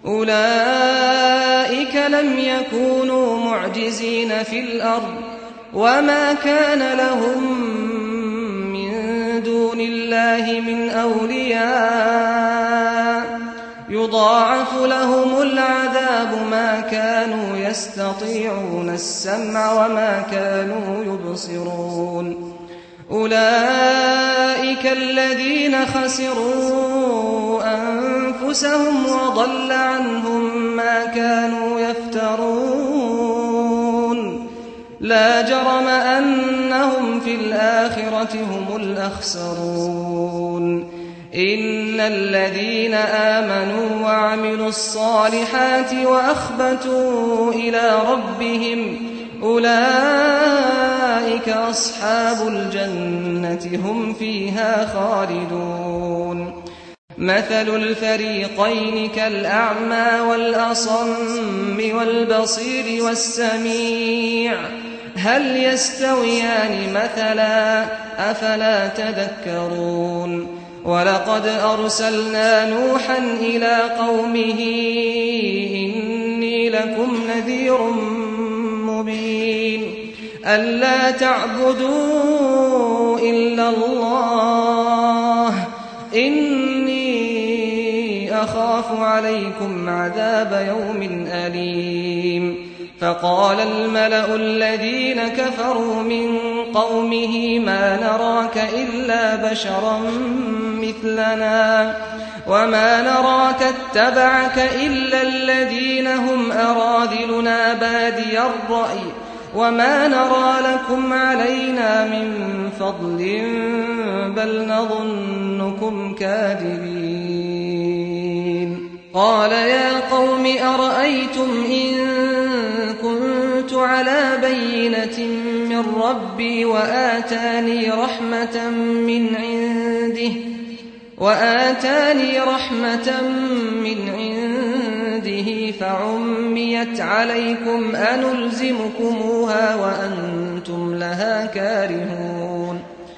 أولئك لم يكونوا معجزين في الأرض وما كان لهم من دون الله من أولياء يضاعف لهم العذاب ما كانوا يستطيعون السمع وما كانوا يبصرون أولئك الذين خسروا أنفسهم وضل عنهم ما كانوا يفترون لا جرم أنهم في الآخرة هم الأخسرون إن الذين آمنوا وعملوا الصالحات وأخبتوا إلى ربهم أولئك أصحاب الجنة هم فيها خالدون مثل الفريقين كالأعمى والأصم والبصير والسميع هل يستويان مثلا أفلا تذكرون ولقد أرسلنا نوحا إلى قومه إني لكم نذير مبين ألا تعبدوا إلا الله إني أخاف عليكم عذاب يوم أليم فقال الملأ الذين كفروا من قومه ما نراك إلا بشرا مثلنا وما نراك اتبعك إلا الذين هم أراذلنا بادي الرأي وما نرى لكم علينا من فضل بل نظنكم كاذبين قال يا قوم أرأيتم إن كنت على بينة من ربي وآتاني رحمة من عنده فعميت عليكم أنلزمكموها وأنتم لها كارهون